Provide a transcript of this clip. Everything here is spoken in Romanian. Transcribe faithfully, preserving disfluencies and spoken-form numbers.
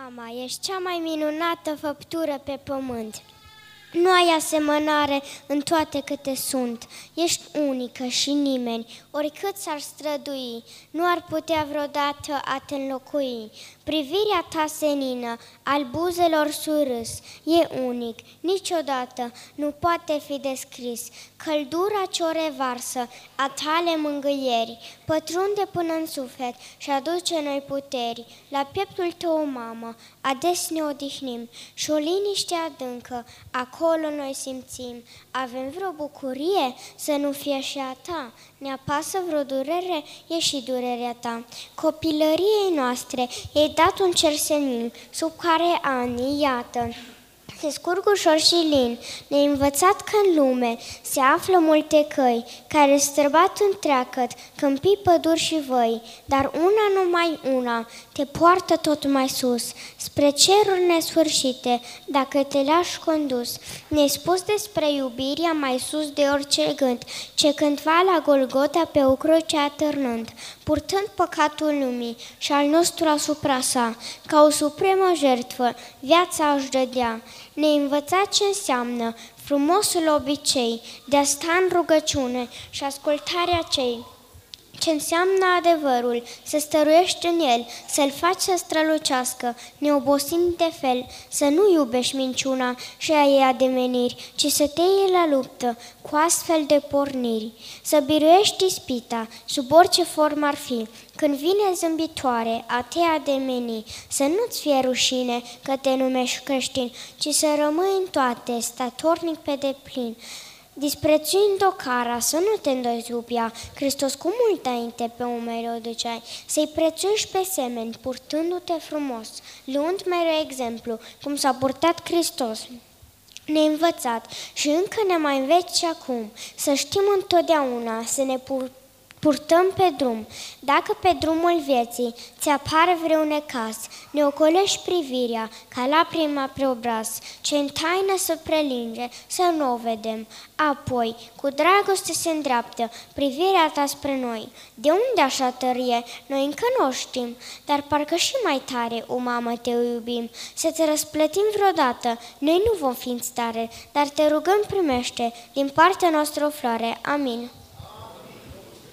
Mama, ești cea mai minunată făptură pe pământ. Nu ai asemănare în toate câte sunt. Ești unică și nimeni, oricât s-ar strădui, nu ar putea vreodată a te înlocui. Privirea ta senină, al buzelor surâs, e unic, niciodată nu poate fi descris. Căldura ce-o revarsă a tale mângâieri pătrunde până în suflet și aduce noi puteri. La pieptul tău, mamă, ades ne odihnim și o liniște adâncă acolo noi simțim. Avem vreo bucurie să nu fie și a ta? Ne apasă vreo durere? E și durerea ta. Copilăriei noastre ei dat un cer senin, sub care ani, iată, se scurg ușor și lin. Ne-ai învățat că în lume se află multe căi, care străbat întreagăt câmpii, păduri și văi, dar una, numai una, te poartă tot mai sus, spre ceruri nesfârșite, dacă te lași condus. Ne-ai spus despre iubirea mai sus de orice gând, ce cândva la Golgota pe o cruce atârnând, purtând păcatul lumii și al nostru asupra sa, ca o supremă jertfă, viața își dădea. Ne-ai învățat ce înseamnă frumosul obicei de a sta în rugăciune și ascultarea cei, ce înseamnă adevărul, să stăruiești în el, să-l faci să strălucească, neobosind de fel, să nu iubești minciuna și a ei ademeniri, ci să te iei la luptă cu astfel de porniri, să biruiești ispita, sub orice formă ar fi, când vine zâmbitoare a te ademeni, să nu-ți fie rușine că te numești creștin, ci să rămâi în toate, statornic pe deplin. Disprețuind-o cara, să nu te îndoiți iubia, Hristos cu multă înainte pe umeri o duceai, să-i prețuiești pe semeni, purtându-te frumos, luând mereu exemplu, cum s-a purtat Hristos. Ne-ai învățat și încă ne mai înveți și acum, să știm întotdeauna, să ne purtăm, purtăm pe drum. Dacă pe drumul vieții ți apare vreun necaz, ne ocolești privirea, ca la prima preobraz, ce în taină să prelinge, să nu o vedem. Apoi, cu dragoste se îndreaptă privirea ta spre noi. De unde așa tărie? Noi încă nu o știm, dar parcă și mai tare, o mamă, te iubim. Să te răsplătim vreodată, noi nu vom fi în stare, dar te rugăm, primește din partea noastră o floare. Amin.